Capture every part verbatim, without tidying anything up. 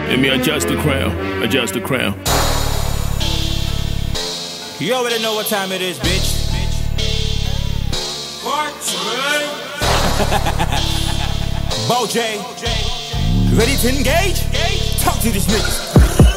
Let me adjust the crown, adjust the crown. You already know what time it is, bitch. Bo J, ready to engage? Talk to these niggas.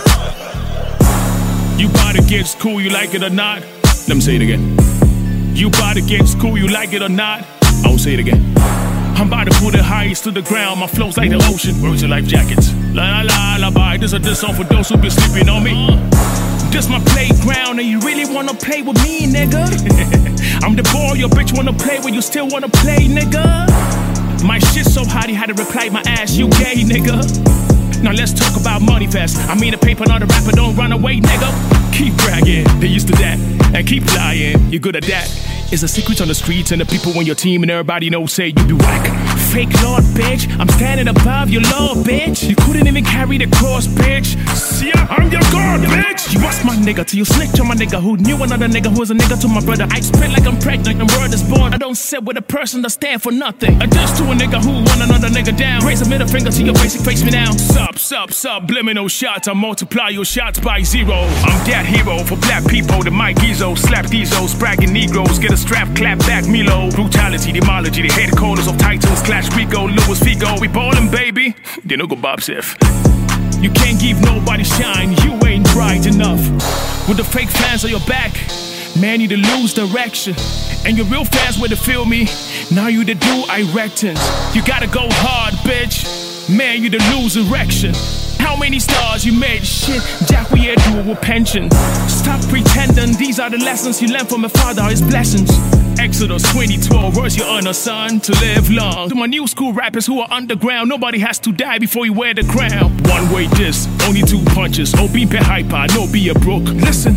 You bout to get school, you like it or not? Let me say it again. You bout to get school, you like it or not? I won't say it again. I'm about to put it highest to the ground. My flow's like the ocean. Where's your life jackets? La la la la bye. This is this song for those who been sleeping on me. This my playground, and you really wanna play with me, nigga? I'm the ball your bitch wanna play with. You still wanna play, nigga? My shit so hot he had to reply my ass. You gay, nigga? Now let's talk about money fast. I mean the paper, not the rapper. Don't run away, nigga. Keep bragging, they used to that, and keep lying. You good at that? It's a secret on the streets and the people on your team and everybody knows say you be whack. Fake lord, bitch. I'm standing above your lord, bitch. You couldn't even carry the cross, bitch. See, I'm your god, bitch. You was my nigga till you snitch on my nigga who knew another nigga who was a nigga to my brother. I spit like I'm pregnant and word is born. I don't sit with a person that stand for nothing. I just to a nigga who want another nigga down. Raise a middle finger to your basic face me now. Sup, sup, subliminal shots. I multiply your shots by zero. I'm that hero for black people. The Mike Gizzo. Slap Dizos, bragging Negroes. Get a strap, clap back, Milo. Brutality, demology, the headquarters of titles. Clash Rico, Louis Figo. We ballin', baby. They no go Bob Sif. You can't give nobody shine. You ain't bright enough. With the fake fans on your back, man, you to lose direction. And your real fans where to feel me. Now you the do erections. You gotta go hard, bitch. Man, you the lose erection. How many stars you made? Shit, Jack, we here do a pension. Stop pretending, these are the lessons you learned from my father, his blessings. Exodus twenty twelve, where's your honor, son? To live long. To my new school rappers who are underground, nobody has to die before you wear the crown. One way this, only two punches. Oh, be hyper, no be a brook. Listen,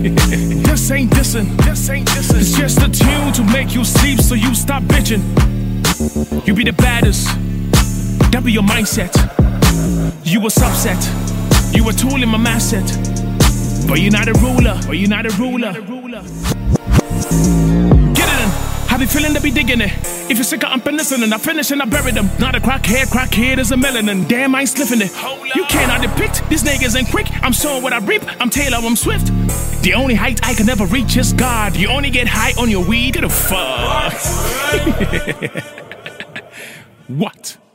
this ain't dissing, this ain't dissing. It's just a tune to make you sleep, so you stop bitching. You be the baddest, that be your mindset. You was upset, you a tool in my mindset. But you're not a ruler, but you're not a ruler. Get it in, I be feeling to be digging it. If you're sick of I'm listening, I finish and I bury them. Not a crackhead, crackhead is a melanin. Damn, I ain't slipping it. You cannot depict, these niggas ain't quick. I'm sowing what I reap, I'm Taylor, I'm Swift. The only height I can never reach is God. You only get high on your weed, get a fuck. What?